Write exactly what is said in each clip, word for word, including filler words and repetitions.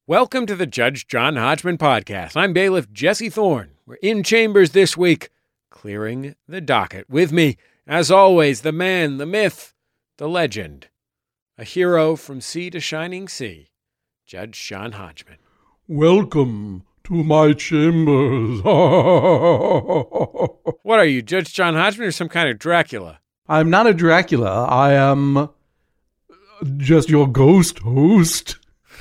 Welcome to the Judge John Hodgman podcast. I'm bailiff Jesse Thorne. We're in chambers this week, clearing the docket. With me, as always, the man, the myth, the legend, a hero from sea to shining sea, Judge John Hodgman. Welcome to my chambers. What are you, Judge John Hodgman, or some kind of Dracula? I'm not a Dracula. I am just your ghost host.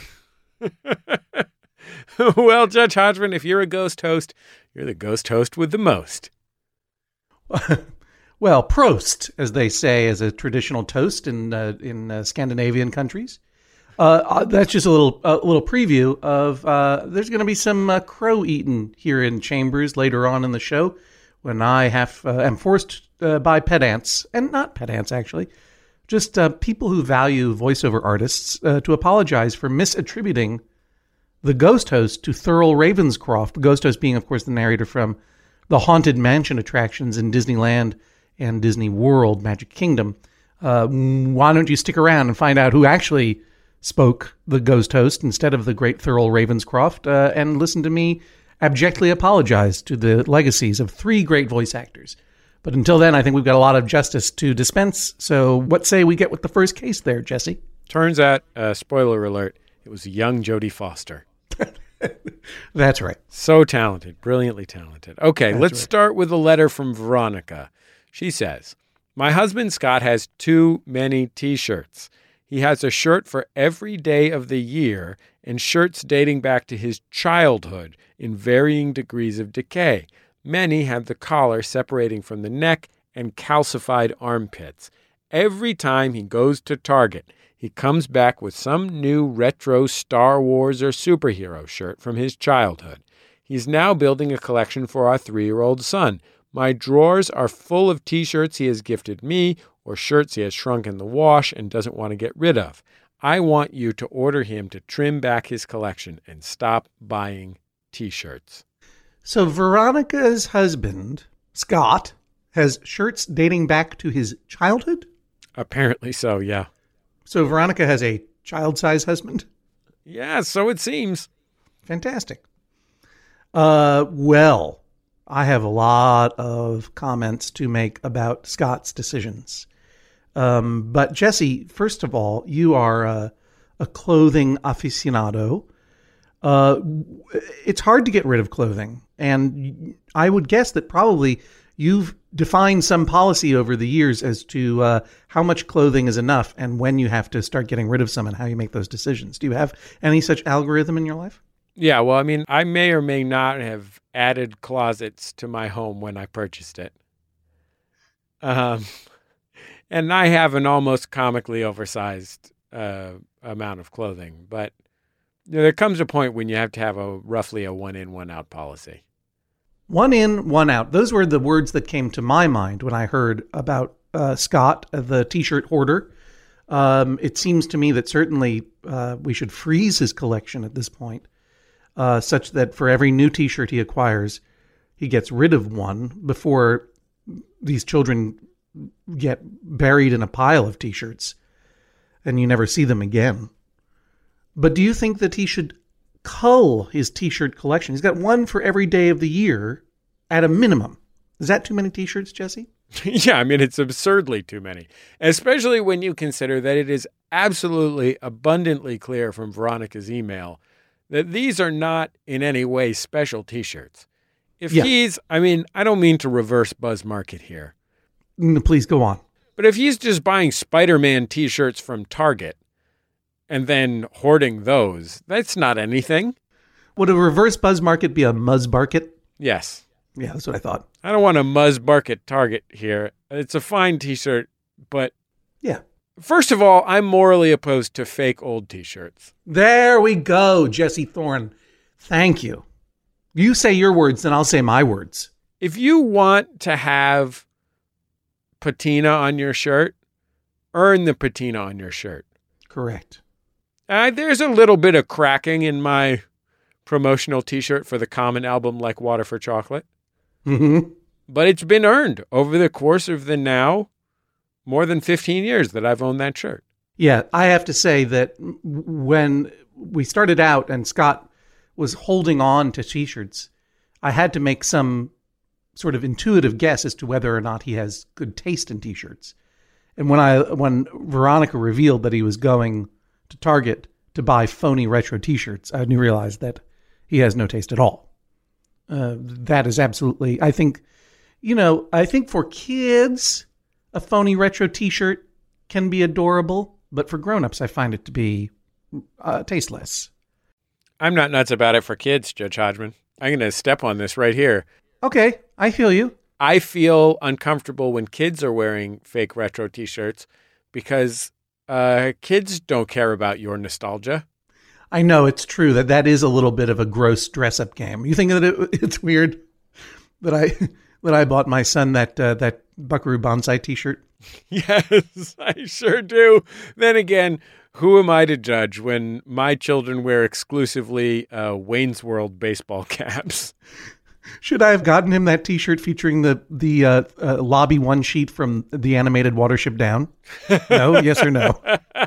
Well, Judge Hodgman, if you're a ghost host, you're the ghost host with the most. Well, Prost, as they say, is a traditional toast in uh, in uh, Scandinavian countries. Uh, that's just a little a little preview of uh, there's going to be some uh, crow eaten here in Chambers later on in the show when I have uh, am forced uh, by pedants, and not pedants actually, just uh, people who value voiceover artists uh, to apologize for misattributing the ghost host to Thurl Ravenscroft, the ghost host being, of course, the narrator from the Haunted Mansion attractions in Disneyland and Disney World, Magic Kingdom. Uh, why don't you stick around and find out who actually spoke the ghost host instead of the great Thurl Ravenscroft, uh, and listen to me abjectly apologize to the legacies of three great voice actors. But until then, I think we've got a lot of justice to dispense. So what say we get with the first case there, Jesse? Turns out, uh, spoiler alert, it was a young Jodie Foster. That's right. So talented, brilliantly talented. Okay, That's let's right. start with a letter from Veronica. She says, my husband Scott has too many T-shirts. He has a shirt for every day of the year and shirts dating back to his childhood in varying degrees of decay. Many have the collar separating from the neck and calcified armpits. Every time he goes to Target, he comes back with some new retro Star Wars or superhero shirt from his childhood. He's now building a collection for our three-year-old son. My drawers are full of T-shirts he has gifted me or shirts he has shrunk in the wash and doesn't want to get rid of. I want you to order him to trim back his collection and stop buying T-shirts. So Veronica's husband, Scott, has shirts dating back to his childhood? Apparently so, yeah. So Veronica has a child-sized husband? Yeah, so it seems. Fantastic. Uh, well, I have a lot of comments to make about Scott's decisions. Um, but Jesse, first of all, you are a, a clothing aficionado. Uh, it's hard to get rid of clothing. And I would guess that probably you've defined some policy over the years as to uh, how much clothing is enough and when you have to start getting rid of some and how you make those decisions. Do you have any such algorithm in your life? Yeah, well, I mean, I may or may not have added closets to my home when I purchased it. Um, and I have an almost comically oversized uh, amount of clothing. But you know, there comes a point when you have to have a roughly a one in, one out policy. One in, one out. Those were the words that came to my mind when I heard about uh, Scott, the T-shirt hoarder. Um, it seems to me that certainly uh, we should freeze his collection at this point, uh, such that for every new T-shirt he acquires, he gets rid of one before these children get buried in a pile of T-shirts and you never see them again. But do you think that he should cull his T-shirt collection? He's got one for every day of the year at a minimum. Is that too many T-shirts, Jesse? Yeah, I mean, it's absurdly too many, especially when you consider that it is absolutely abundantly clear from Veronica's email that these are not in any way special T-shirts. If Yeah. he's, I mean, I don't mean to reverse Buzz Market here, Mm, Please go on. but if he's just buying Spider-Man T-shirts from Target and then hoarding those, that's not anything. Would a reverse buzz market be a muzz market? Yes. Yeah, that's what I thought. I don't want a Muzz Market Target here. It's a fine T-shirt, but Yeah. first of all, I'm morally opposed to fake old T-shirts. There we go, Jesse Thorne. Thank you. You say your words, then I'll say my words. If you want to have patina on your shirt, earn the patina on your shirt. Correct. Uh, there's a little bit of cracking in my promotional T-shirt for the Common album Like Water for Chocolate. Mm-hmm. But it's been earned over the course of the now more than fifteen years that I've owned that shirt. Yeah, I have to say that when we started out and Scott was holding on to T-shirts, I had to make some sort of intuitive guess as to whether or not he has good taste in T-shirts. And when I when Veronica revealed that he was going to Target to buy phony retro T-shirts, I realized that he has no taste at all. Uh, that is absolutely, I think, you know, I think for kids, a phony retro T-shirt can be adorable, but for grown-ups, I find it to be uh, tasteless. I'm not nuts about it for kids, Judge Hodgman. I'm going to step on this right here. Okay, I feel you. I feel uncomfortable when kids are wearing fake retro T-shirts because uh, kids don't care about your nostalgia. I know it's true that that is a little bit of a gross dress-up game. You think that it, it's weird that I that I bought my son that uh, that Buckaroo Banzai T-shirt? Yes, I sure do. Then again, who am I to judge when my children wear exclusively uh, Wayne's World baseball caps? Should I have gotten him that T-shirt featuring the the uh, uh, lobby one sheet from the animated Watership Down? No, yes or no?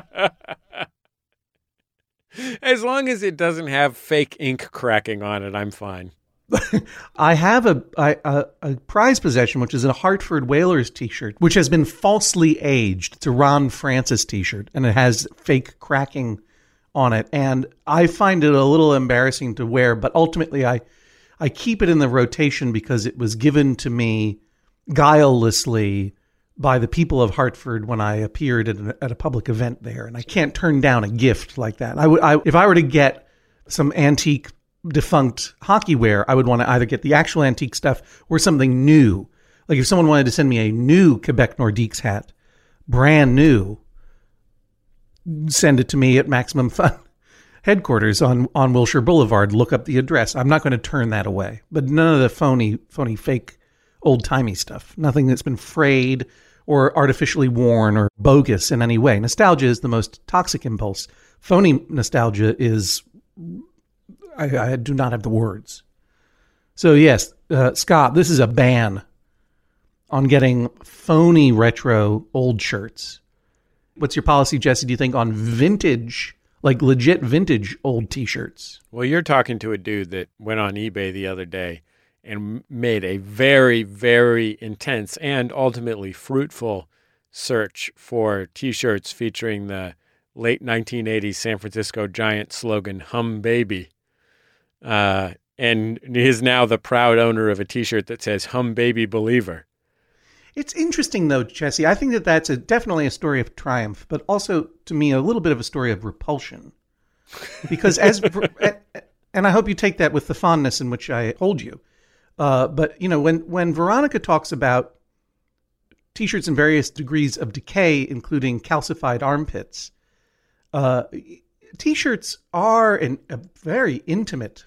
As long as it doesn't have fake ink cracking on it, I'm fine. I have a, a, a prize possession, which is a Hartford Whalers T-shirt, which has been falsely aged. It's a Ron Francis T-shirt, and it has fake cracking on it. And I find it a little embarrassing to wear, but ultimately I, I keep it in the rotation because it was given to me guilelessly by the people of Hartford when I appeared at, an, at a public event there. And I can't turn down a gift like that. I would, I, if I were to get some antique defunct hockey wear, I would want to either get the actual antique stuff or something new. Like if someone wanted to send me a new Quebec Nordiques hat, brand new, send it to me at Maximum Fun headquarters on, on Wilshire Boulevard. Look up the address. I'm not going to turn that away. But none of the phony, phony, fake, old-timey stuff. Nothing that's been frayed or artificially worn or bogus in any way. Nostalgia is the most toxic impulse. Phony nostalgia is... I, I do not have the words. So yes, uh, Scott, this is a ban on getting phony retro old shirts. What's your policy, Jesse, do you think, on vintage, like legit vintage old T-shirts? Well, you're talking to a dude that went on eBay the other day and made a very, very intense and ultimately fruitful search for T-shirts featuring the late nineteen eighties San Francisco Giant slogan, "Hum Baby." Uh, and he is now the proud owner of a T-shirt that says "Hum Baby Believer." It's interesting, though, Jesse. I think that that's a, definitely a story of triumph, but also, to me, a little bit of a story of repulsion. Because as, and I hope you take that with the fondness in which I hold you. Uh, but, you know, when, when Veronica talks about T-shirts in various degrees of decay, including calcified armpits, uh, T-shirts are an, a very intimate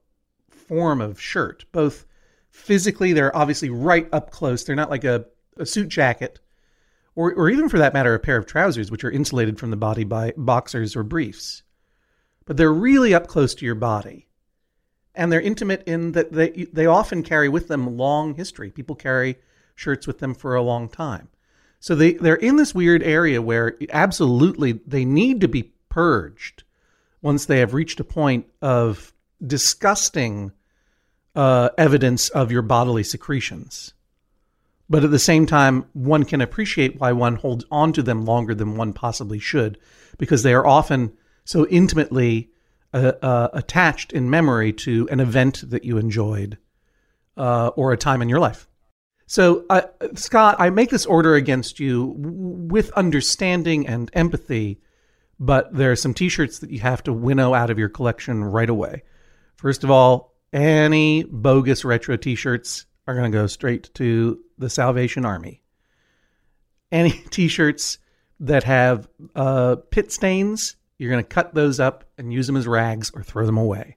form of shirt. Both physically, they're obviously right up close. They're not like a, a suit jacket, or, or even for that matter, a pair of trousers, which are insulated from the body by boxers or briefs. But they're really up close to your body. And they're intimate in that they they often carry with them long history. People carry shirts with them for a long time. So they, they're in this weird area where absolutely they need to be purged once they have reached a point of disgusting uh, evidence of your bodily secretions. But at the same time, one can appreciate why one holds on to them longer than one possibly should, because they are often so intimately Uh, uh, attached in memory to an event that you enjoyed uh, or a time in your life. So, uh, Scott, I make this order against you w- with understanding and empathy, but there are some T-shirts that you have to winnow out of your collection right away. First of all, any bogus retro T-shirts are going to go straight to the Salvation Army. Any T-shirts that have uh, pit stains, you're going to cut those up and use them as rags or throw them away.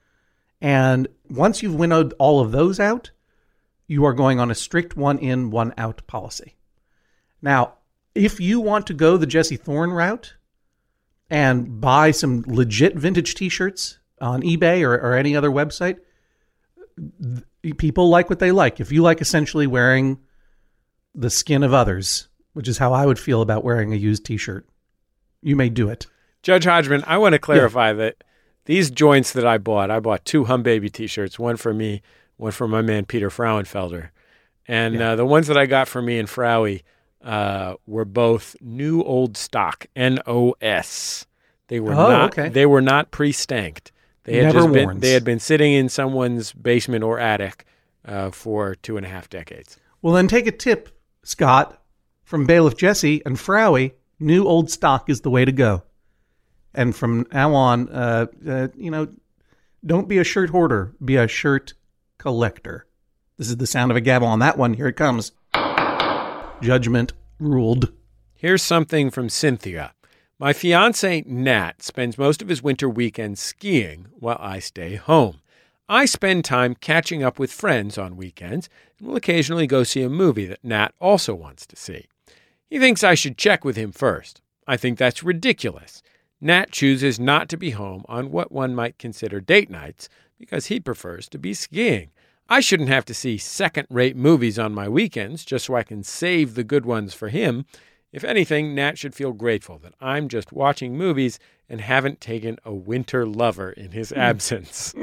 And once you've winnowed all of those out, you are going on a strict one in, one out policy. Now, if you want to go the Jesse Thorne route and buy some legit vintage T-shirts on eBay or, or any other website, th- people like what they like. If you like essentially wearing the skin of others, which is how I would feel about wearing a used T-shirt, you may do it. Judge Hodgman, I want to clarify yeah. that these joints that I bought, I bought two Hum Baby T-shirts, one for me, one for my man Peter Frauenfelder. And yeah. uh, the ones that I got for me and Frowie uh, were both new old stock, N O S. They were oh, not. Okay. They were not pre-stanked. They had Never just worn. been. They had been sitting in someone's basement or attic uh, for two and a half decades. Well, then take a tip, Scott, from Bailiff Jesse and Frowie. New old stock is the way to go. And from now on, uh, uh, you know, don't be a shirt hoarder. Be a shirt collector. This is the sound of a gavel on that one. Here it comes. Judgment ruled. Here's something from Cynthia. My fiance, Nat, spends most of his winter weekends skiing while I stay home. I spend time catching up with friends on weekends and will occasionally go see a movie that Nat also wants to see. He thinks I should check with him first. I think that's ridiculous. Nat chooses not to be home on what one might consider date nights because he prefers to be skiing. I shouldn't have to see second-rate movies on my weekends just so I can save the good ones for him. If anything, Nat should feel grateful that I'm just watching movies and haven't taken a winter lover in his absence.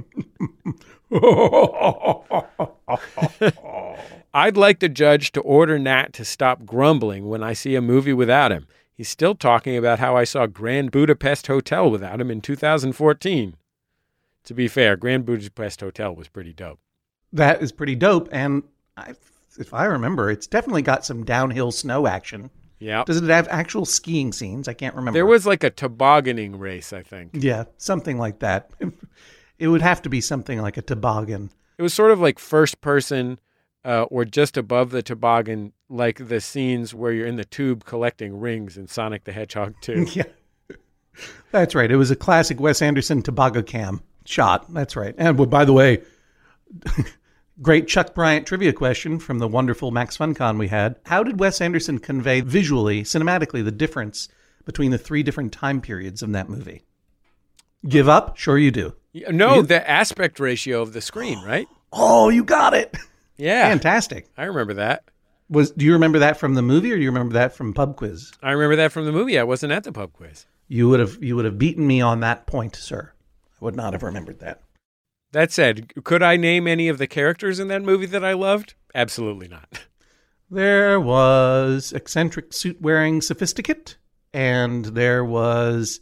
I'd like the judge to order Nat to stop grumbling when I see a movie without him. He's still talking about how I saw Grand Budapest Hotel without him in two thousand fourteen. To be fair, Grand Budapest Hotel was pretty dope. That is pretty dope. And I, if I remember, it's definitely got some downhill snow action. Yeah. Does it have actual skiing scenes? I can't remember. There was like a tobogganing race, I think. Yeah, something like that. It would have to be something like a toboggan. It was sort of like first person uh, or just above the toboggan, like the scenes where you're in the tube collecting rings in Sonic the Hedgehog two. Yeah, that's right. It was a classic Wes Anderson toboggan shot. That's right. And by the way, great Chuck Bryant trivia question from the wonderful Max FunCon we had. How did Wes Anderson convey visually, cinematically, the difference between the three different time periods of that movie? Give up? Sure you do. No, the aspect ratio of the screen, right? Oh, you got it. Yeah. Fantastic. I remember that. Was Do you remember that from the movie or do you remember that from Pub Quiz? I remember that from the movie. I wasn't at the Pub Quiz. You would have you would have beaten me on that point, sir. I would not have remembered that. That said, could I name any of the characters in that movie that I loved? Absolutely not. There was eccentric suit-wearing sophisticate, and there was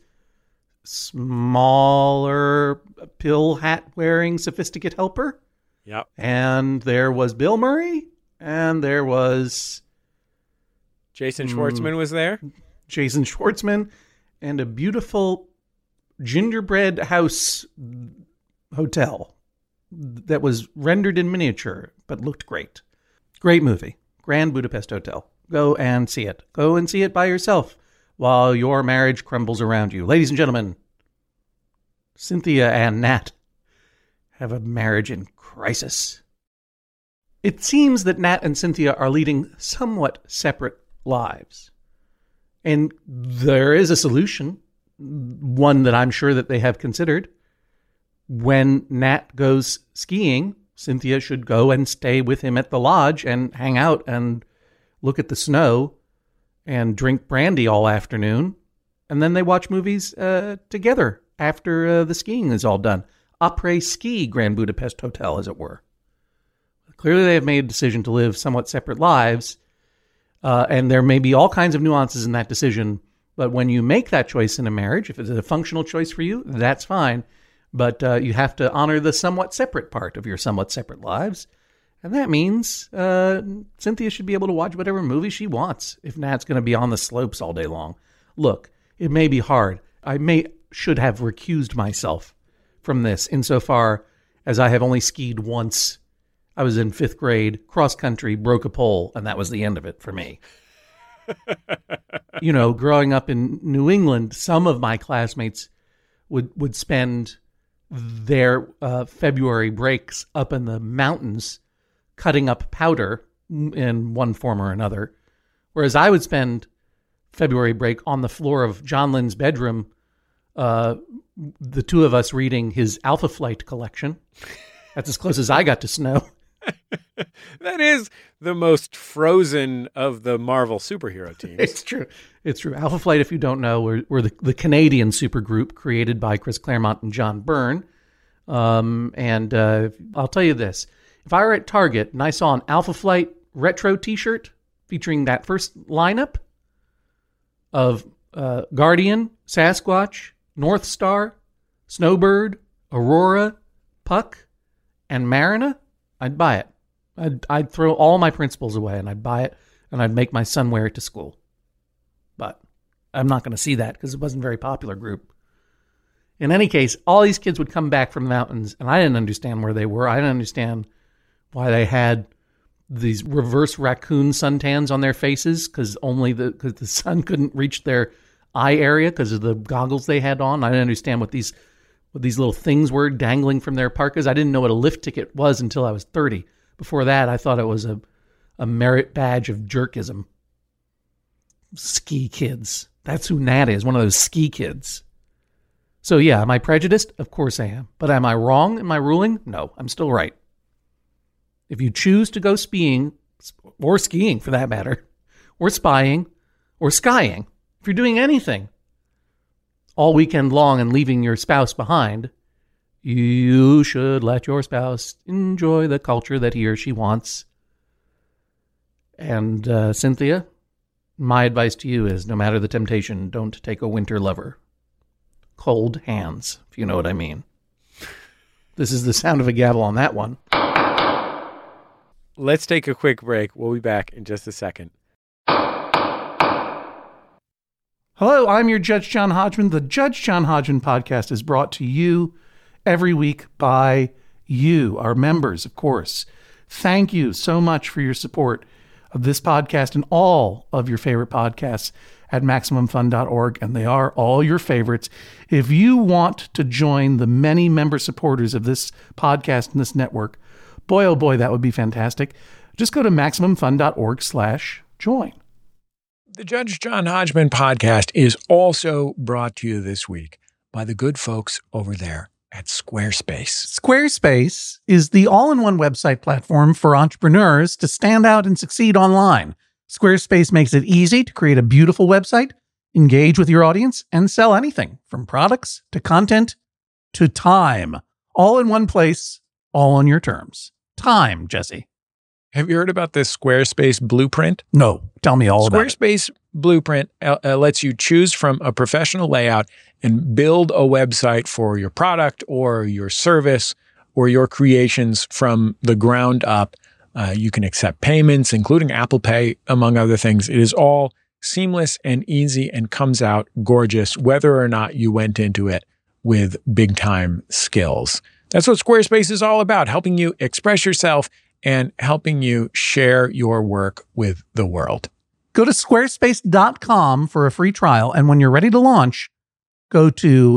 smaller pill hat-wearing sophisticate helper. Yep. And there was Bill Murray, and there was... Jason Schwartzman mm, was there? Jason Schwartzman, and a beautiful gingerbread house hotel that was rendered in miniature, but looked great. Great movie. Grand Budapest Hotel. Go and see it. Go and see it by yourself while your marriage crumbles around you. Ladies and gentlemen, Cynthia and Nat have a marriage in crisis. It seems that Nat and Cynthia are leading somewhat separate lives. And there is a solution, one that I'm sure that they have considered. When Nat goes skiing, Cynthia should go and stay with him at the lodge and hang out and look at the snow and drink brandy all afternoon. And then they watch movies uh, together after uh, the skiing is all done. Après-ski Grand Budapest Hotel, as it were. Clearly they have made a decision to live somewhat separate lives. Uh, and there may be all kinds of nuances in that decision. But when you make that choice in a marriage, if it's a functional choice for you, that's fine. But uh, you have to honor the somewhat separate part of your somewhat separate lives. And that means uh, Cynthia should be able to watch whatever movie she wants if Nat's going to be on the slopes all day long. Look, it may be hard. I may should have recused myself from this insofar as I have only skied once. I was in fifth grade, cross country, broke a pole, and that was the end of it for me. You know, growing up in New England, some of my classmates would, would spend their uh, February breaks up in the mountains cutting up powder in one form or another, whereas I would spend February break on the floor of John Lynn's bedroom, uh, the two of us reading his Alpha Flight collection. That's as close as I got to snow. That is the most Frozen of the Marvel superhero teams. It's true. It's true. Alpha Flight, if you don't know, we're, we're the, the Canadian supergroup created by Chris Claremont and John Byrne. Um, and uh, I'll tell you this. If I were at Target and I saw an Alpha Flight retro t-shirt featuring that first lineup of uh, Guardian, Sasquatch, North Star, Snowbird, Aurora, Puck, and Marina, I'd buy it. I'd, I'd throw all my principles away and I'd buy it and I'd make my son wear it to school. But I'm not going to see that because it wasn't a very popular group. In any case, all these kids would come back from the mountains, and I didn't understand where they were. I didn't understand why they had these reverse raccoon suntans on their faces because only the because the sun couldn't reach their eye area because of the goggles they had on. I didn't understand what these what these little things were dangling from their parkas. I didn't know what a lift ticket was until I was thirty. Before that, I thought it was a, a merit badge of jerkism. Ski kids. That's who Nat is, one of those ski kids. So yeah, am I prejudiced? Of course I am. But am I wrong in my ruling? No, I'm still right. If you choose to go skiing, or skiing for that matter, or spying, or skying, if you're doing anything all weekend long and leaving your spouse behind, you should let your spouse enjoy the culture that he or she wants. And uh, Cynthia, my advice to you is no matter the temptation, don't take a winter lover. Cold hands, if you know what I mean. This is the sound of a gavel on that one. Let's take a quick break. We'll be back in just a second. Hello, I'm your Judge John Hodgman. The Judge John Hodgman podcast is brought to you every week by you, our members, of course. Thank you so much for your support of this podcast and all of your favorite podcasts at Maximum Fun dot org, and they are all your favorites. If you want to join the many member supporters of this podcast and this network, boy, oh boy, that would be fantastic. Just go to Maximum Fun dot org slash join. The Judge John Hodgman podcast is also brought to you this week by the good folks over there at Squarespace. Squarespace is the all-in-one website platform for entrepreneurs to stand out and succeed online. Squarespace makes it easy to create a beautiful website, engage with your audience, and sell anything from products to content to time. All in one place, all on your terms. Time, Jesse. Have you heard about this Squarespace blueprint? No, tell me all about it. Squarespace blueprint uh, uh, lets you choose from a professional layout and build a website for your product or your service or your creations from the ground up. Uh, you can accept payments, including Apple Pay, among other things. It is all seamless and easy and comes out gorgeous, whether or not you went into it with big time skills. That's what Squarespace is all about, helping you express yourself and helping you share your work with the world. Go to squarespace dot com for a free trial, and when you're ready to launch, go to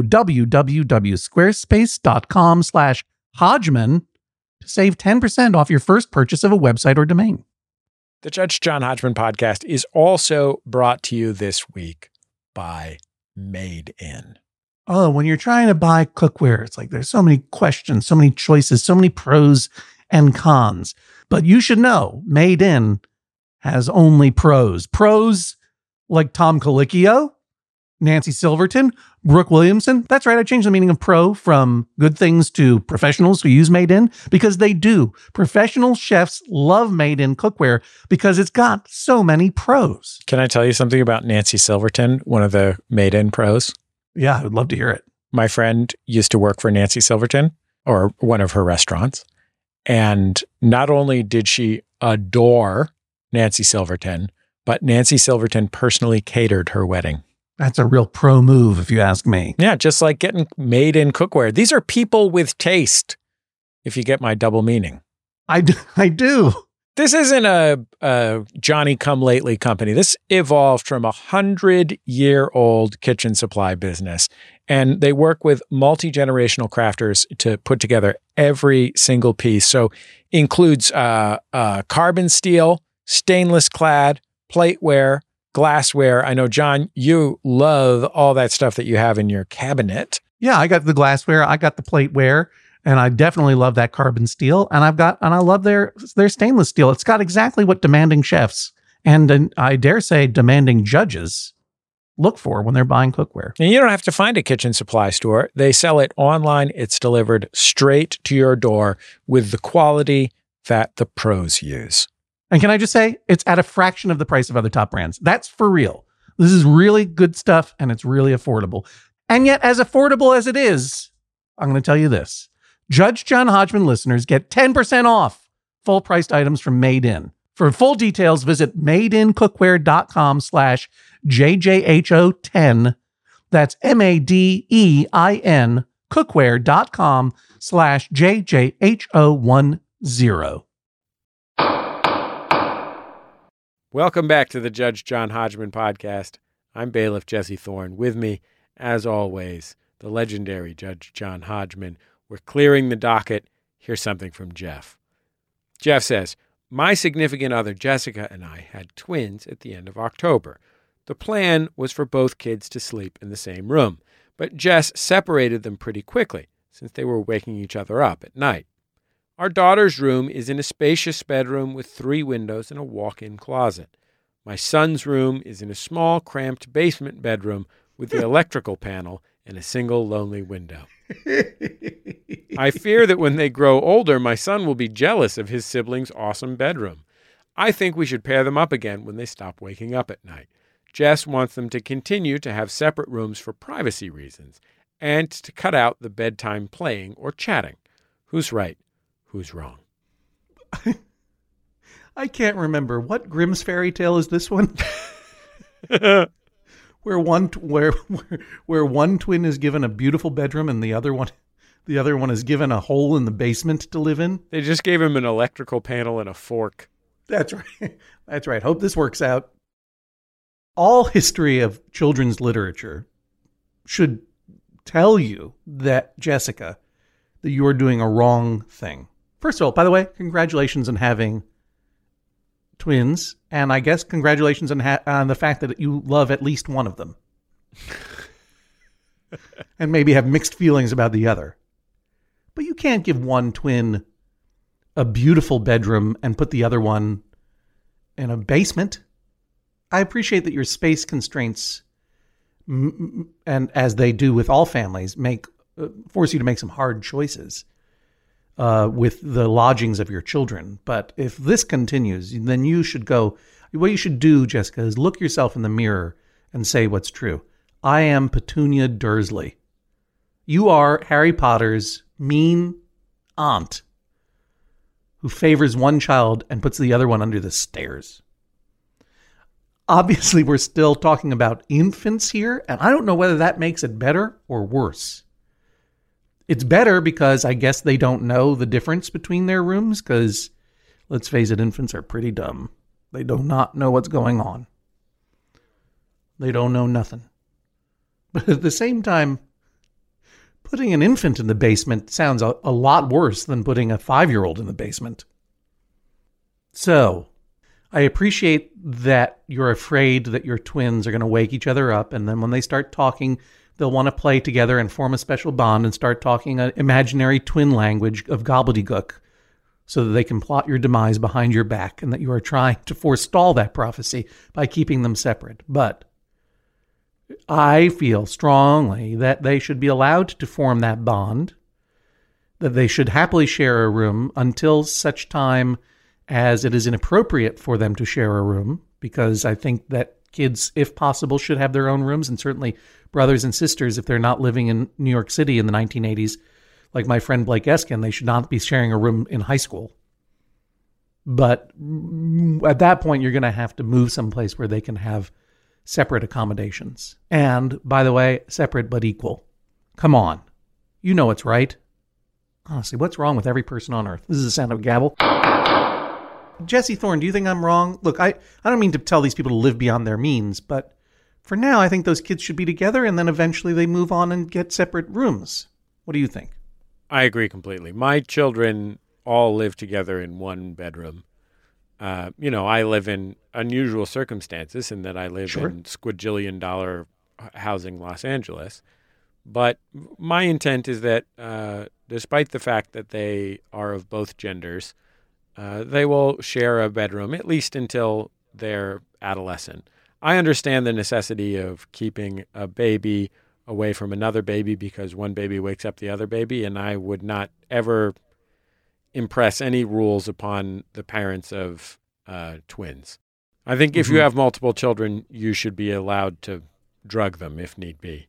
www.squarespace.com slash Hodgman to save ten percent off your first purchase of a website or domain. The Judge John Hodgman podcast is also brought to you this week by Made In. Oh, when you're trying to buy cookware, it's like there's so many questions, so many choices, so many pros and cons. But you should know, Made In has only pros. Pros like Tom Colicchio, Nancy Silverton, Brooke Williamson. That's right, I changed the meaning of pro from good things to professionals who use Made In, because they do. Professional chefs love Made In cookware because it's got so many pros. Can I tell you something about Nancy Silverton, one of the Made In pros? Yeah, I would love to hear it. My friend used to work for Nancy Silverton, or one of her restaurants. And not only did she adore Nancy Silverton, but Nancy Silverton personally catered her wedding. That's a real pro move, if you ask me. Yeah, just like getting Made In cookware. These are people with taste, if you get my double meaning. I do. I do. This isn't a, a Johnny-come-lately company. This evolved from a hundred-year-old kitchen supply business, and they work with multi-generational crafters to put together every single piece. So includes uh, uh, carbon steel, stainless clad, plateware, glassware. I know, John, you love all that stuff that you have in your cabinet. Yeah, I got the glassware. I got the plateware. And I definitely love that carbon steel. And I've got, and I love their, their stainless steel. It's got exactly what demanding chefs and, and I dare say demanding judges look for when they're buying cookware. And you don't have to find a kitchen supply store. They sell it online. It's delivered straight to your door with the quality that the pros use. And can I just say, it's at a fraction of the price of other top brands. That's for real. This is really good stuff, and it's really affordable. And yet, as affordable as it is, I'm going to tell you this. Judge John Hodgman listeners get ten percent off full-priced items from Made In. For full details, visit madeincookware.com slash JJHO10. That's M-A-D-E-I-N cookware.com slash JJHO10. Welcome back to the Judge John Hodgman podcast. I'm bailiff Jesse Thorne. With me, as always, the legendary Judge John Hodgman. We're clearing the docket. Here's something from Jeff. Jeff says, my significant other Jessica and I had twins at the end of October. The plan was for both kids to sleep in the same room, but Jess separated them pretty quickly since they were waking each other up at night. Our daughter's room is in a spacious bedroom with three windows and a walk-in closet. My son's room is in a small, cramped basement bedroom with the electrical panel and a single lonely window. I fear that when they grow older, my son will be jealous of his siblings' awesome bedroom. I think we should pair them up again when they stop waking up at night. Jess wants them to continue to have separate rooms for privacy reasons and to cut out the bedtime playing or chatting. Who's right? Who's wrong? I can't remember. What Grimm's fairy tale is this one? where one where, where where one twin is given a beautiful bedroom and the other one the other one is given a hole in the basement to live in? They just gave him an electrical panel and a fork. That's right. That's right. Hope this works out. All history of children's literature should tell you that, Jessica, that you are doing a wrong thing. First of all, by the way, congratulations on having twins, and I guess congratulations on, ha- on the fact that you love at least one of them. And maybe have mixed feelings about the other. But you can't give one twin a beautiful bedroom and put the other one in a basement. I appreciate that your space constraints, and as they do with all families, make uh, force you to make some hard choices uh, with the lodgings of your children. But if this continues, then you should go. What you should do, Jessica, is look yourself in the mirror and say what's true. I am Petunia Dursley. You are Harry Potter's mean aunt who favors one child and puts the other one under the stairs. Obviously, we're still talking about infants here, and I don't know whether that makes it better or worse. It's better because I guess they don't know the difference between their rooms, because, let's face it, infants are pretty dumb. They do not know what's going on. They don't know nothing. But at the same time, putting an infant in the basement sounds a, a lot worse than putting a five-year-old in the basement. So, I appreciate that you're afraid that your twins are going to wake each other up, and then when they start talking, they'll want to play together and form a special bond and start talking an imaginary twin language of gobbledygook so that they can plot your demise behind your back, and that you are trying to forestall that prophecy by keeping them separate. But I feel strongly that they should be allowed to form that bond, that they should happily share a room until such time as it is inappropriate for them to share a room, because I think that kids, if possible, should have their own rooms, and certainly brothers and sisters, if they're not living in New York City in the nineteen eighties, like my friend Blake Eskin, they should not be sharing a room in high school. But at that point, you're going to have to move someplace where they can have separate accommodations. And, by the way, separate but equal. Come on. You know it's right. Honestly, what's wrong with every person on earth? This is the sound of a gavel. Jesse Thorne, do you think I'm wrong? Look, I, I don't mean to tell these people to live beyond their means, but for now, I think those kids should be together, and then eventually they move on and get separate rooms. What do you think? I agree completely. My children all live together in one bedroom. Uh, you know, I live in unusual circumstances in that I live Sure. in squadrillion dollar housing Los Angeles. But my intent is that uh, despite the fact that they are of both genders, uh, they will share a bedroom, at least until they're adolescent. I understand the necessity of keeping a baby away from another baby because one baby wakes up the other baby, and I would not ever impress any rules upon the parents of uh, twins. I think if mm-hmm. you have multiple children, you should be allowed to drug them if need be.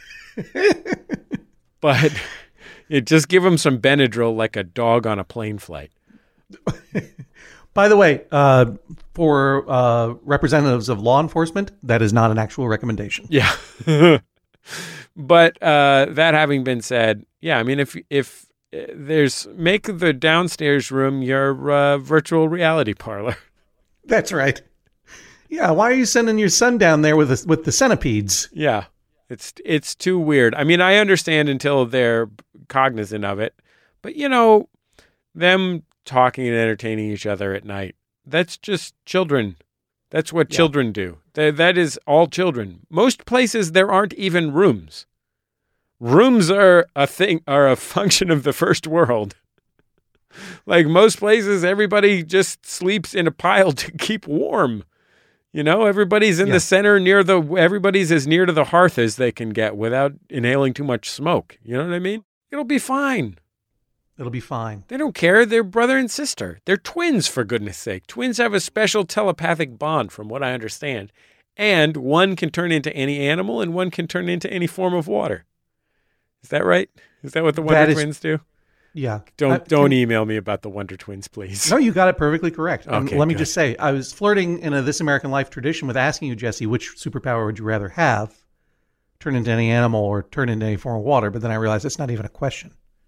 But it just give them some Benadryl like a dog on a plane flight. By the way, uh, for uh, representatives of law enforcement, that is not an actual recommendation. Yeah. But uh, that having been said, yeah, I mean, if if uh, there's make the downstairs room your uh, virtual reality parlor. That's right. Yeah, why are you sending your son down there with the, with the centipedes? Yeah, it's it's too weird. I mean, I understand until they're cognizant of it, but you know, them talking and entertaining each other at night, that's just children. That's what yeah. children do. That, that is all children. Most places there aren't even rooms. Rooms are a thing, are a function of the first world. Like most places, everybody just sleeps in a pile to keep warm. You know, everybody's in yeah. the center near the, everybody's as near to the hearth as they can get without inhaling too much smoke. You know what I mean? It'll be fine. It'll be fine. They don't care. They're brother and sister. They're twins, for goodness sake. Twins have a special telepathic bond, from what I understand. And one can turn into any animal and one can turn into any form of water. Is that right? Is that what the Wonder is, Twins do? Yeah. Don't uh, don't can, email me about the Wonder Twins, please. No, you got it perfectly correct. Okay, um, let me good. just say, I was flirting in a This American Life tradition with asking you, Jesse, which superpower would you rather have? Turn into any animal or turn into any form of water? But then I realized that's not even a question.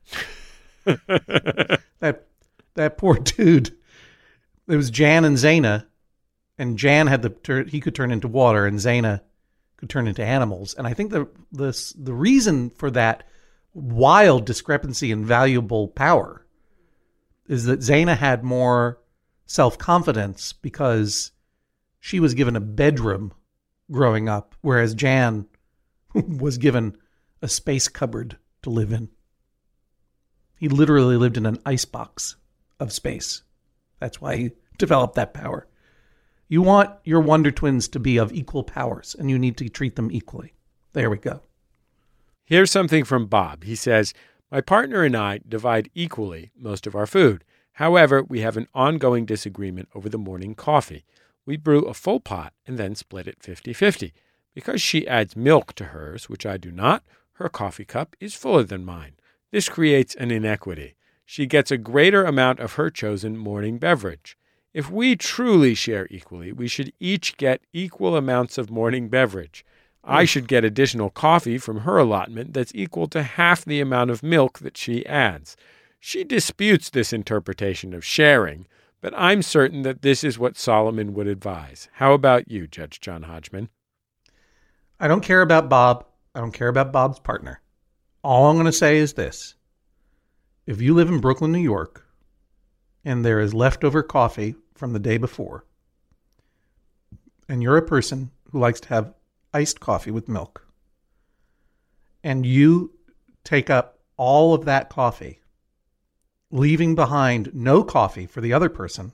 that that poor dude. It was Jan and Zaina, and Jan had the he could turn into water, and Zaina could turn into animals. And I think the the the reason for that wild discrepancy in valuable power is that Zaina had more self-confidence because she was given a bedroom growing up, whereas Jan was given a space cupboard to live in. He literally lived in an icebox of space. That's why he developed that power. You want your Wonder Twins to be of equal powers, and you need to treat them equally. There we go. Here's something from Bob. He says, my partner and I divide equally most of our food. However, we have an ongoing disagreement over the morning coffee. We brew a full pot and then split it fifty-fifty. Because she adds milk to hers, which I do not, her coffee cup is fuller than mine. This creates an inequity. She gets a greater amount of her chosen morning beverage. If we truly share equally, we should each get equal amounts of morning beverage. I should get additional coffee from her allotment that's equal to half the amount of milk that she adds. She disputes this interpretation of sharing, but I'm certain that this is what Solomon would advise. How about you, Judge John Hodgman? I don't care about Bob. I don't care about Bob's partner. All I'm going to say is this. If you live in Brooklyn, New York, and there is leftover coffee from the day before, and you're a person who likes to have iced coffee with milk, and you take up all of that coffee, leaving behind no coffee for the other person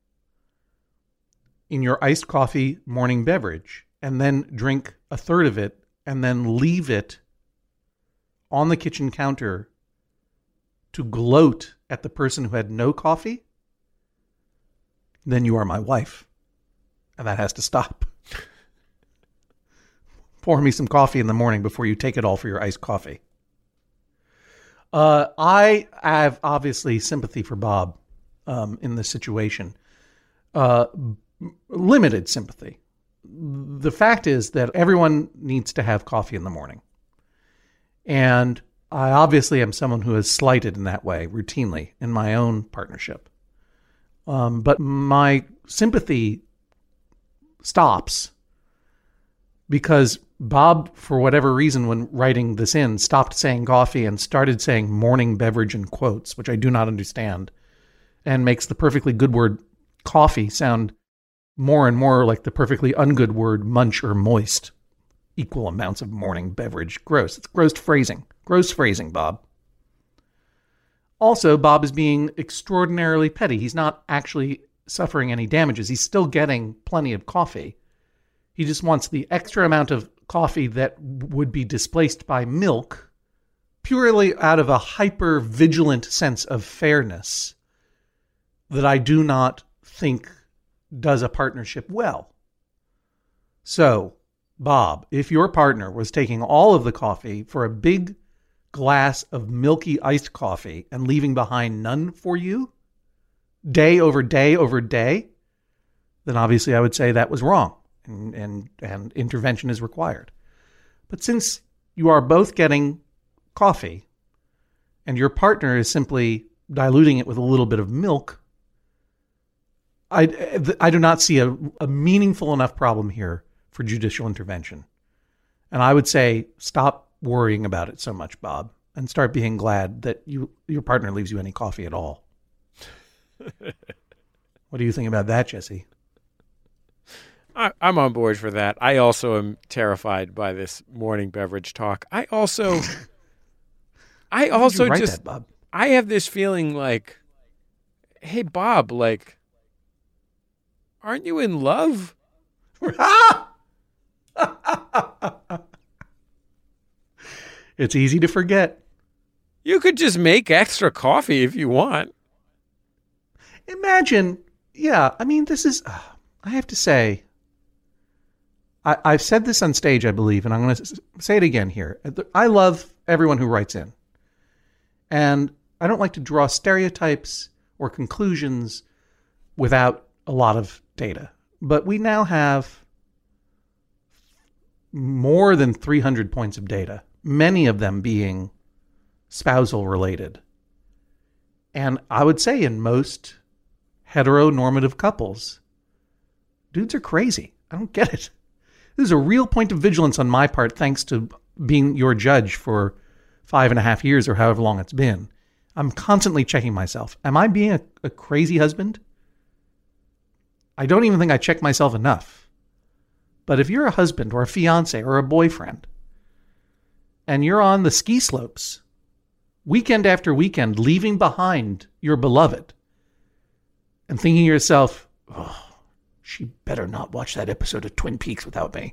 in your iced coffee morning beverage, and then drink a third of it, and then leave it on the kitchen counter to gloat at the person who had no coffee, then you are my wife. And that has to stop. Pour me some coffee in the morning before you take it all for your iced coffee. Uh, I have obviously sympathy for Bob um, in this situation. Uh, limited sympathy. The fact is that everyone needs to have coffee in the morning. And I obviously am someone who is slighted in that way routinely in my own partnership. Um, but my sympathy stops because Bob, for whatever reason, when writing this in, stopped saying coffee and started saying morning beverage in quotes, which I do not understand, and makes the perfectly good word coffee sound more and more like the perfectly ungood word munch or moist. Equal amounts of morning beverage. Gross. It's gross phrasing. Gross phrasing, Bob. Also, Bob is being extraordinarily petty. He's not actually suffering any damages. He's still getting plenty of coffee. He just wants the extra amount of coffee that would be displaced by milk purely out of a hyper-vigilant sense of fairness that I do not think does a partnership well. So, Bob, if your partner was taking all of the coffee for a big glass of milky iced coffee and leaving behind none for you, day over day over day, then obviously I would say that was wrong and, and, and intervention is required. But since you are both getting coffee and your partner is simply diluting it with a little bit of milk, I, I do not see a, a meaningful enough problem here for judicial intervention. And I would say stop worrying about it so much, Bob, and start being glad that you your partner leaves you any coffee at all. What do you think about that, Jesse? I, I'm on board for that. I also am terrified by this morning beverage talk. I also, I also write just, that, Bob? I have this feeling like, hey, Bob, like, aren't you in love? It's easy to forget. You could just make extra coffee if you want. Imagine, yeah, I mean, this is, uh, I have to say, I, I've said this on stage, I believe, and I'm going to say it again here. I love everyone who writes in. And I don't like to draw stereotypes or conclusions without a lot of data. But we now have more than three hundred points of data, many of them being spousal related. And I would say in most heteronormative couples, dudes are crazy. I don't get it. This is a real point of vigilance on my part, thanks to being your judge for five and a half years or however long it's been. I'm constantly checking myself. Am I being a, a crazy husband? I don't even think I check myself enough. But if you're a husband or a fiance or a boyfriend, and you're on the ski slopes, weekend after weekend, leaving behind your beloved, and thinking to yourself, oh, she better not watch that episode of Twin Peaks without me.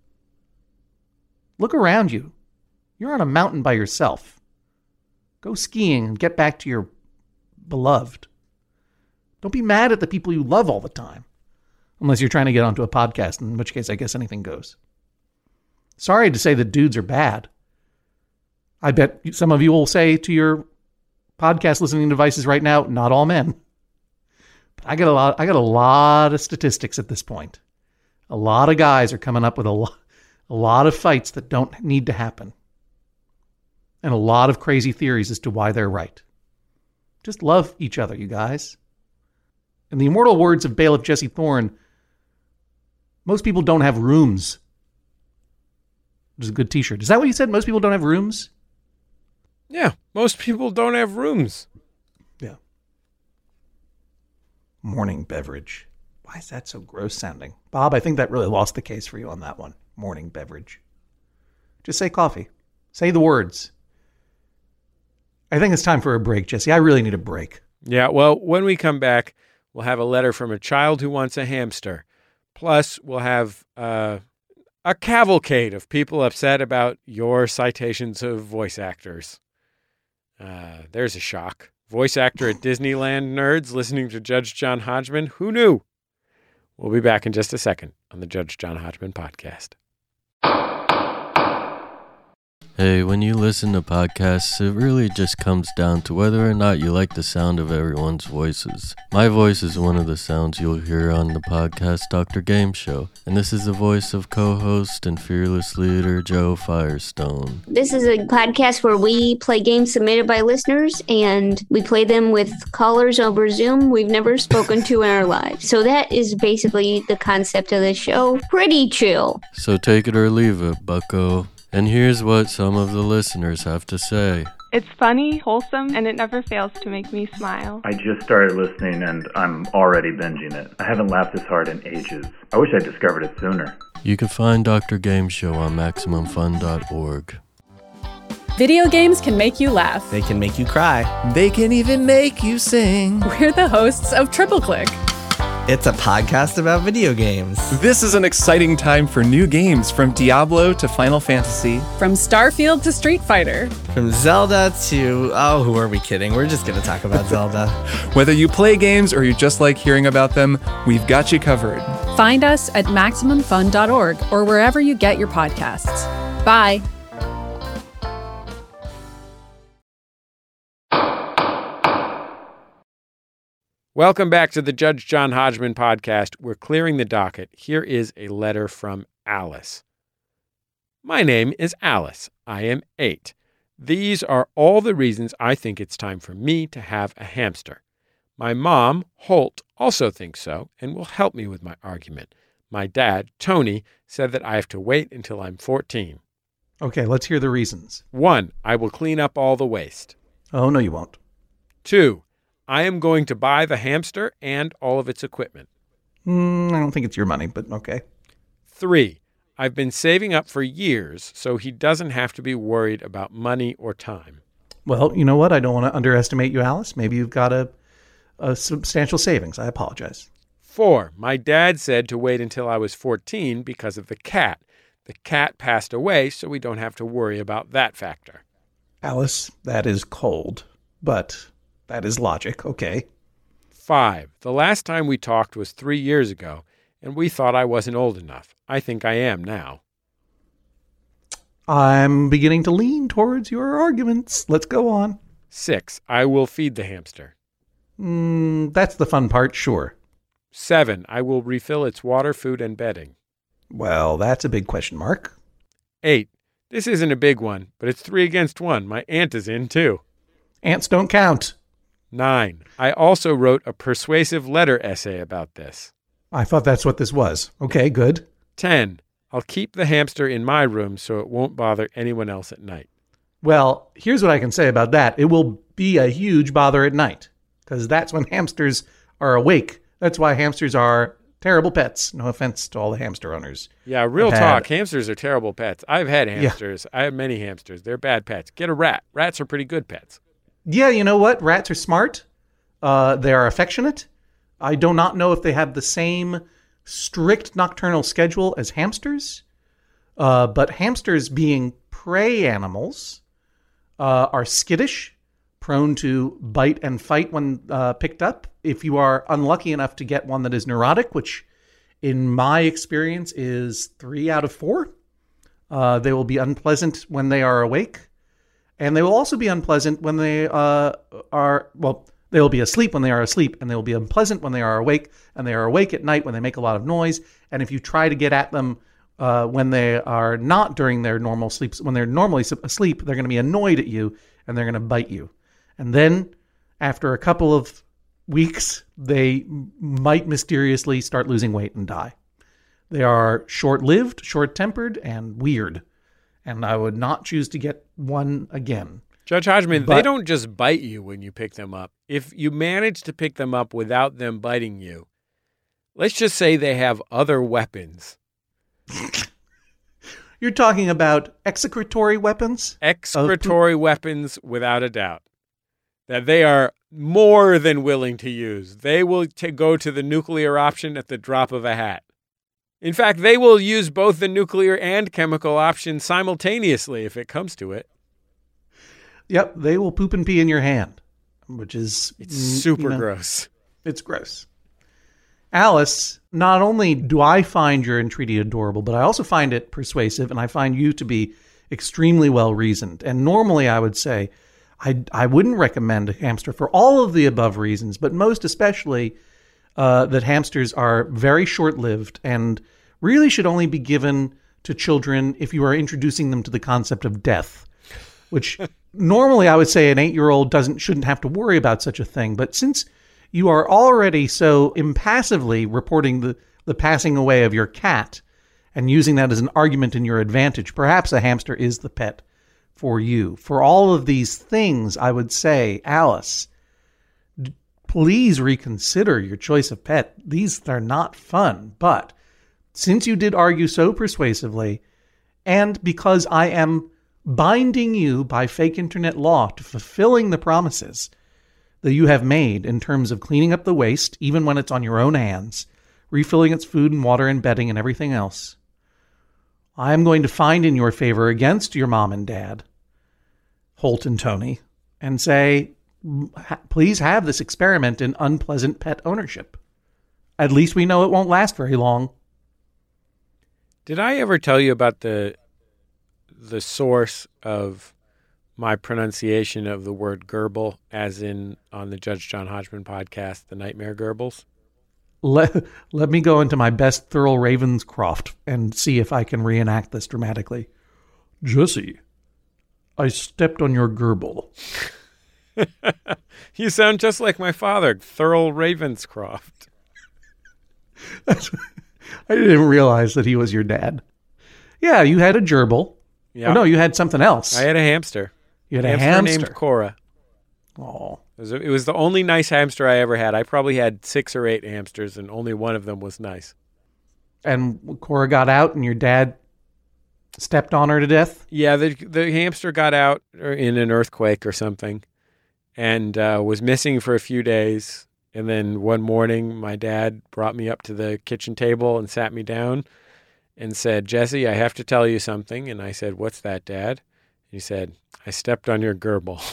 Look around you. You're on a mountain by yourself. Go skiing and get back to your beloved. Don't be mad at the people you love all the time. Unless you're trying to get onto a podcast, in which case I guess anything goes. Sorry to say that dudes are bad. I bet some of you will say to your podcast listening devices right now, not all men. But I got a lot, I got a lot of statistics at this point. A lot of guys are coming up with a lot, a lot of fights that don't need to happen. And a lot of crazy theories as to why they're right. Just love each other, you guys. In the immortal words of Bailiff Jesse Thorne, most people don't have rooms. Which is a good t-shirt. Is that what you said? Most people don't have rooms? Yeah, most people don't have rooms. Yeah. Morning beverage. Why is that so gross sounding? Bob, I think that really lost the case for you on that one. Morning beverage. Just say coffee. Say the words. I think it's time for a break, Jesse. I really need a break. Yeah, well, when we come back, we'll have a letter from a child who wants a hamster. Plus, we'll have uh, a cavalcade of people upset about your citations of voice actors. Uh, there's a shock. Voice actor at Disneyland nerds listening to Judge John Hodgman. Who knew? We'll be back in just a second on the Judge John Hodgman podcast. Hey, when you listen to podcasts, it really just comes down to whether or not you like the sound of everyone's voices. My voice is one of the sounds you'll hear on the podcast Doctor Game Show, and this is the voice of co-host and fearless leader Joe Firestone. This is a podcast where we play games submitted by listeners, and we play them with callers over Zoom we've never spoken to in our lives. So that is basically the concept of the show. Pretty chill. So take it or leave it, bucko. And here's what some of the listeners have to say. It's funny, wholesome, and it never fails to make me smile. I just started listening and I'm already binging it. I haven't laughed this hard in ages. I wish I discovered it sooner. You can find Doctor Game Show on Maximum Fun dot org. Video games can make you laugh. They can make you cry. They can even make you sing. We're the hosts of Triple Click. It's a podcast about video games. This is an exciting time for new games, from Diablo to Final Fantasy. From Starfield to Street Fighter. From Zelda to... Oh, who are we kidding? We're just going to talk about Zelda. Whether you play games or you just like hearing about them, we've got you covered. Find us at Maximum Fun dot org or wherever you get your podcasts. Bye. Welcome back to the Judge John Hodgman podcast. We're clearing the docket. Here is a letter from Alice. My name is Alice. I am eight. These are all the reasons I think it's time for me to have a hamster. My mom, Holt, also thinks so and will help me with my argument. My dad, Tony, said that I have to wait until I'm fourteen. Okay, let's hear the reasons. One, I will clean up all the waste. Oh, no, you won't. Two, I am going to buy the hamster and all of its equipment. Mm, I don't think it's your money, but okay. Three, I've been saving up for years so he doesn't have to be worried about money or time. Well, you know what? I don't want to underestimate you, Alice. Maybe you've got a, a substantial savings. I apologize. Four, my dad said to wait until I was fourteen because of the cat. The cat passed away, so we don't have to worry about that factor. Alice, that is cold, but... that is logic. Okay. Five, the last time we talked was three years ago, and we thought I wasn't old enough. I think I am now. I'm beginning to lean towards your arguments. Let's go on. Six, I will feed the hamster. Mm, that's the fun part, sure. Seven, I will refill its water, food, and bedding. Well, that's a big question mark. Eight, this isn't a big one, but it's three against one. My aunt is in, too. Ants don't count. Nine, I also wrote a persuasive letter essay about this. I thought that's what this was. Okay, good. Ten, I'll keep the hamster in my room so it won't bother anyone else at night. Well, here's what I can say about that. It will be a huge bother at night, because that's when hamsters are awake. That's why hamsters are terrible pets. No offense to all the hamster owners. Yeah, real I've talk. had... Hamsters are terrible pets. I've had hamsters. Yeah. I have many hamsters. They're bad pets. Get a rat. Rats are pretty good pets. Yeah, you know what? Rats are smart. Uh, they are affectionate. I do not know if they have the same strict nocturnal schedule as hamsters. Uh, but hamsters, being prey animals, uh, are skittish, prone to bite and fight when uh, picked up. If you are unlucky enough to get one that is neurotic, which in my experience is three out of four, uh, they will be unpleasant when they are awake. And they will also be unpleasant when they uh, are, well, they will be asleep when they are asleep, and they will be unpleasant when they are awake, and they are awake at night when they make a lot of noise. And if you try to get at them uh, when they are not during their normal sleeps, when they're normally asleep, they're going to be annoyed at you, and they're going to bite you. And then, after a couple of weeks, they might mysteriously start losing weight and die. They are short-lived, short-tempered, and weird. And I would not choose to get one again. Judge Hodgman, but, they don't just bite you when you pick them up. If you manage to pick them up without them biting you, let's just say they have other weapons. You're talking about excretory weapons? Excretory oh. weapons, without a doubt. That they are more than willing to use. They will t- go to the nuclear option at the drop of a hat. In fact, they will use both the nuclear and chemical options simultaneously if it comes to it. Yep, they will poop and pee in your hand, which is... It's super you know, gross. It's gross. Alice, not only do I find your entreaty adorable, but I also find it persuasive, and I find you to be extremely well-reasoned. And normally I would say I, I wouldn't recommend a hamster for all of the above reasons, but most especially... Uh, that hamsters are very short-lived and really should only be given to children if you are introducing them to the concept of death, which normally I would say an eight-year-old doesn't shouldn't have to worry about such a thing. But since you are already so impassively reporting the, the passing away of your cat and using that as an argument in your advantage, perhaps a hamster is the pet for you. For all of these things, I would say, Alice, please reconsider your choice of pet. These are not fun. But since you did argue so persuasively, and because I am binding you by fake internet law to fulfilling the promises that you have made in terms of cleaning up the waste, even when it's on your own hands, refilling its food and water and bedding and everything else, I am going to find in your favor against your mom and dad, Holt and Tony, and say, please have this experiment in unpleasant pet ownership. At least we know it won't last very long. Did I ever tell you about the the source of my pronunciation of the word gerbil, as in on the Judge John Hodgman podcast, The Nightmare Gerbils? Let, let me go into my best Thurl Ravenscroft and see if I can reenact this dramatically. Jesse, I stepped on your gerbil. You sound just like my father, Thurl Ravenscroft. That's, I didn't realize that he was your dad. Yeah, you had a gerbil. Yeah. Oh, no, you had something else. I had a hamster. You had a hamster, hamster named Cora. Oh. It was, it was the only nice hamster I ever had. I probably had six or eight hamsters, and only one of them was nice. And Cora got out, and your dad stepped on her to death? Yeah, the the hamster got out in an earthquake or something, and uh, was missing for a few days. And then one morning, my dad brought me up to the kitchen table and sat me down and said, Jesse, I have to tell you something. And I said, what's that, Dad? He said, I stepped on your gerbil.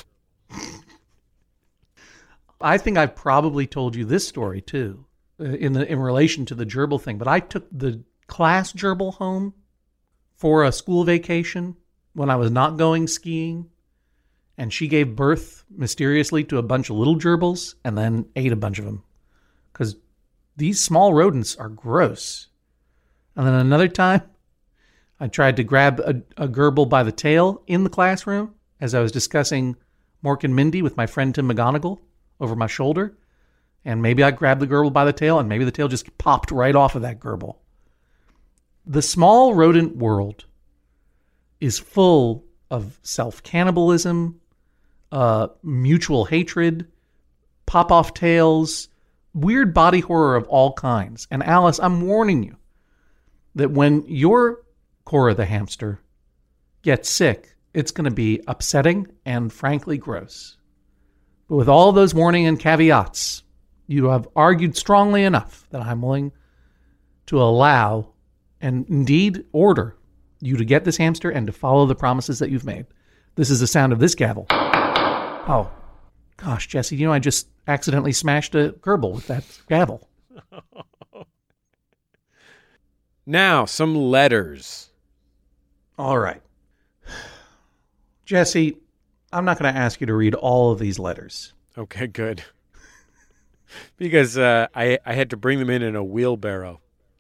I think I've probably told you this story, too, in the in relation to the gerbil thing. But I took the class gerbil home for a school vacation when I was not going skiing. And she gave birth mysteriously to a bunch of little gerbils and then ate a bunch of them. Because these small rodents are gross. And then another time, I tried to grab a, a gerbil by the tail in the classroom as I was discussing Mork and Mindy with my friend Tim McGonigal over my shoulder. And maybe I grabbed the gerbil by the tail, and maybe the tail just popped right off of that gerbil. The small rodent world is full of self-cannibalism, uh, mutual hatred, pop-off tails, weird body horror of all kinds. And Alice, I'm warning you that when your Cora the hamster gets sick, it's going to be upsetting and frankly gross. But with all those warning and caveats, you have argued strongly enough that I'm willing to allow and indeed order you to get this hamster and to follow the promises that you've made. This is the sound of this gavel. Oh, gosh, Jesse, you know, I just accidentally smashed a gerbil with that gavel. Now, some letters. All right. Jesse, I'm not going to ask you to read all of these letters. Okay, good. Because uh, I, I had to bring them in in a wheelbarrow.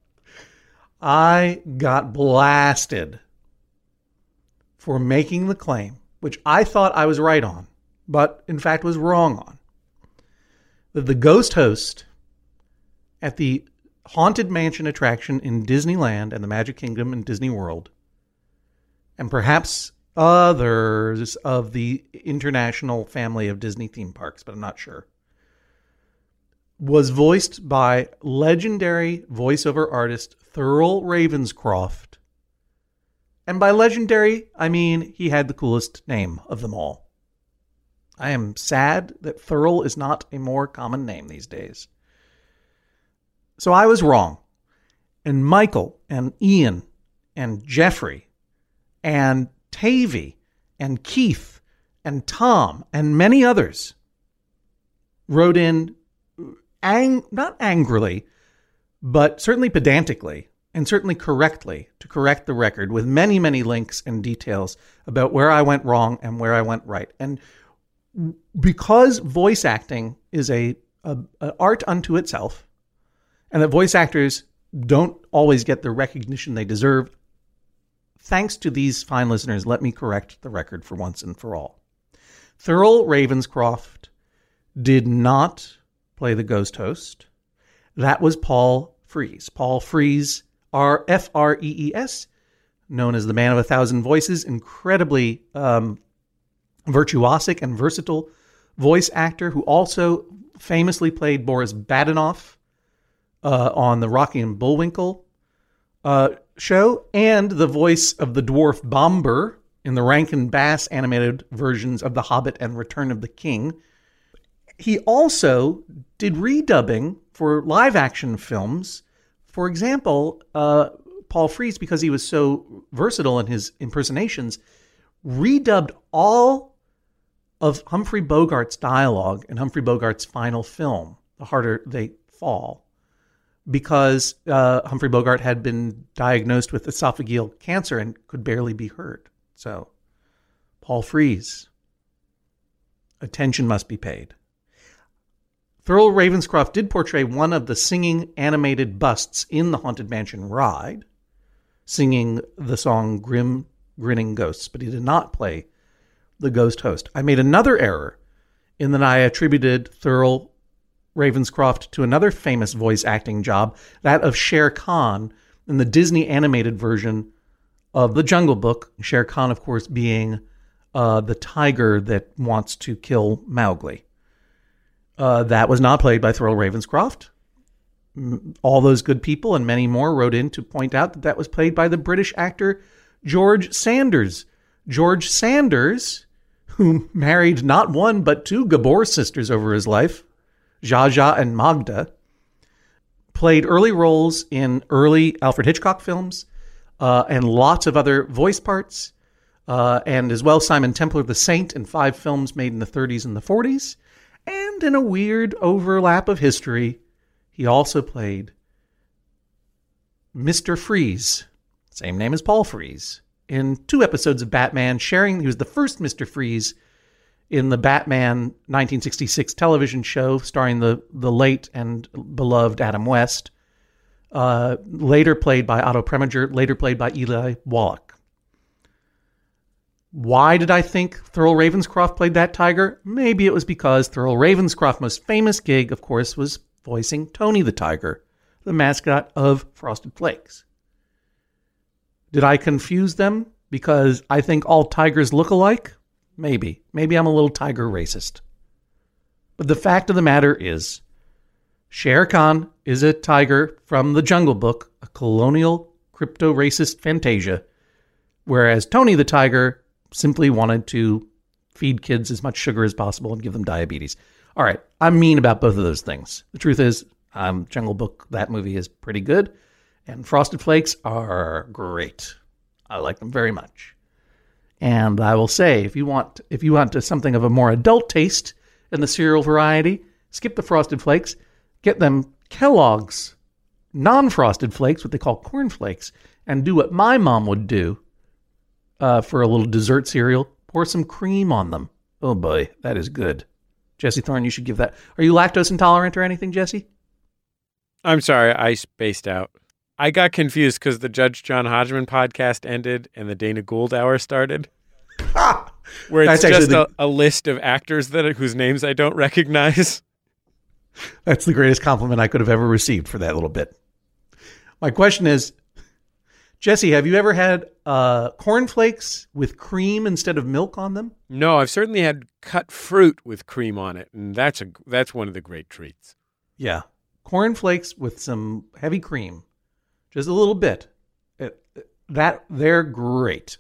I got blasted for making the claim, which I thought I was right on, but in fact was wrong on, that the ghost host at the Haunted Mansion attraction in Disneyland and the Magic Kingdom in Disney World, and perhaps others of the international family of Disney theme parks, but I'm not sure, was voiced by legendary voiceover artist Thurl Ravenscroft. And by legendary, I mean he had the coolest name of them all. I am sad that Thurl is not a more common name these days. So I was wrong. And Michael and Ian and Jeffrey and Tavy and Keith and Tom and many others wrote in, ang- not angrily, but certainly pedantically and certainly correctly to correct the record with many, many links and details about where I went wrong and where I went right. And because voice acting is a, a, a art unto itself, and that voice actors don't always get the recognition they deserve, thanks to these fine listeners, let me correct the record for once and for all. Thurl Ravenscroft did not play the ghost host. That was Paul Frees. Paul Frees, R F R E E S, known as the man of a thousand voices, incredibly um, virtuosic and versatile voice actor who also famously played Boris Badenoff uh, on the Rocky and Bullwinkle uh, show, and the voice of the dwarf Bomber in the Rankin Bass animated versions of The Hobbit and Return of the King. He also did redubbing for live action films. For example, uh, Paul Frees, because he was so versatile in his impersonations, redubbed all of Humphrey Bogart's dialogue in Humphrey Bogart's final film, The Harder They Fall, because uh, Humphrey Bogart had been diagnosed with esophageal cancer and could barely be heard. So, Paul Frees, attention must be paid. Thurl Ravenscroft did portray one of the singing animated busts in the Haunted Mansion ride, singing the song Grim Grinning Ghosts, but he did not play the ghost host. I made another error in that I attributed Thurl Ravenscroft to another famous voice acting job, that of Shere Khan in the Disney animated version of The Jungle Book. Shere Khan, of course, being uh, the tiger that wants to kill Mowgli. Uh, that was not played by Thurl Ravenscroft. All those good people and many more wrote in to point out that that was played by the British actor George Sanders. George Sanders, who married not one but two Gabor sisters over his life, Zsa Zsa and Magda, played early roles in early Alfred Hitchcock films uh, and lots of other voice parts, uh, and as well Simon Templar the Saint in five films made in the thirties and the forties. And in a weird overlap of history, he also played Mister Freeze, same name as Paul Frees, in two episodes of Batman, sharing, he was the first Mister Freeze in the Batman nineteen sixty-six television show starring the, the late and beloved Adam West, uh, later played by Otto Preminger, later played by Eli Wallach. Why did I think Thurl Ravenscroft played that tiger? Maybe it was because Thurl Ravenscroft's most famous gig, of course, was voicing Tony the Tiger, the mascot of Frosted Flakes. Did I confuse them because I think all tigers look alike? Maybe. Maybe I'm a little tiger racist. But the fact of the matter is, Shere Khan is a tiger from The Jungle Book, a colonial crypto-racist fantasia, whereas Tony the Tiger simply wanted to feed kids as much sugar as possible and give them diabetes. All right, I'm mean about both of those things. The truth is, um, Jungle Book, that movie is pretty good, and Frosted Flakes are great. I like them very much. And I will say, if you want, if you want to something of a more adult taste in the cereal variety, skip the Frosted Flakes, get them Kellogg's non-frosted flakes, what they call corn flakes, and do what my mom would do. Uh, for a little dessert cereal, pour some cream on them. Oh boy, that is good. Jesse Thorne, you should give that. Are you lactose intolerant or anything, Jesse? I'm sorry, I spaced out. I got confused because the Judge John Hodgman podcast ended and the Dana Gould hour started. Where it's That's just the, a, a list of actors that whose names I don't recognize. That's the greatest compliment I could have ever received for that little bit. My question is, Jesse, have you ever had uh, cornflakes with cream instead of milk on them? No, I've certainly had cut fruit with cream on it, and that's a that's one of the great treats. Yeah, cornflakes with some heavy cream, just a little bit. It, that they're great.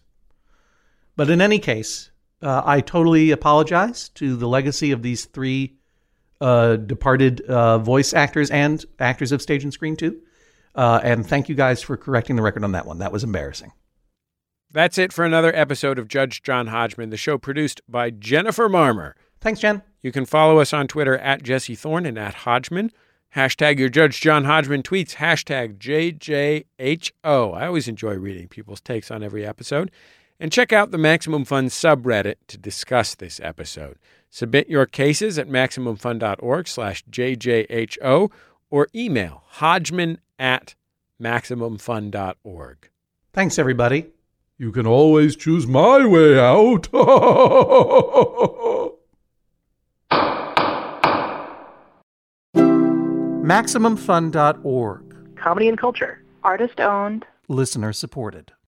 But in any case, uh, I totally apologize to the legacy of these three uh, departed uh, voice actors and actors of stage and screen too. Uh, and thank you guys for correcting the record on that one. That was embarrassing. That's it for another episode of Judge John Hodgman, the show produced by Jennifer Marmer. Thanks, Jen. You can follow us on Twitter at Jesse Thorne and at Hodgman. Hashtag your Judge John Hodgman tweets, hashtag J J H O. I always enjoy reading people's takes on every episode. And check out the Maximum Fun subreddit to discuss this episode. Submit your cases at MaximumFun.org slash JJHO or email Hodgman at MaximumFun.org. Thanks, everybody. You can always choose my way out. Maximum Fun dot org. Comedy and culture. Artist owned. Listener supported.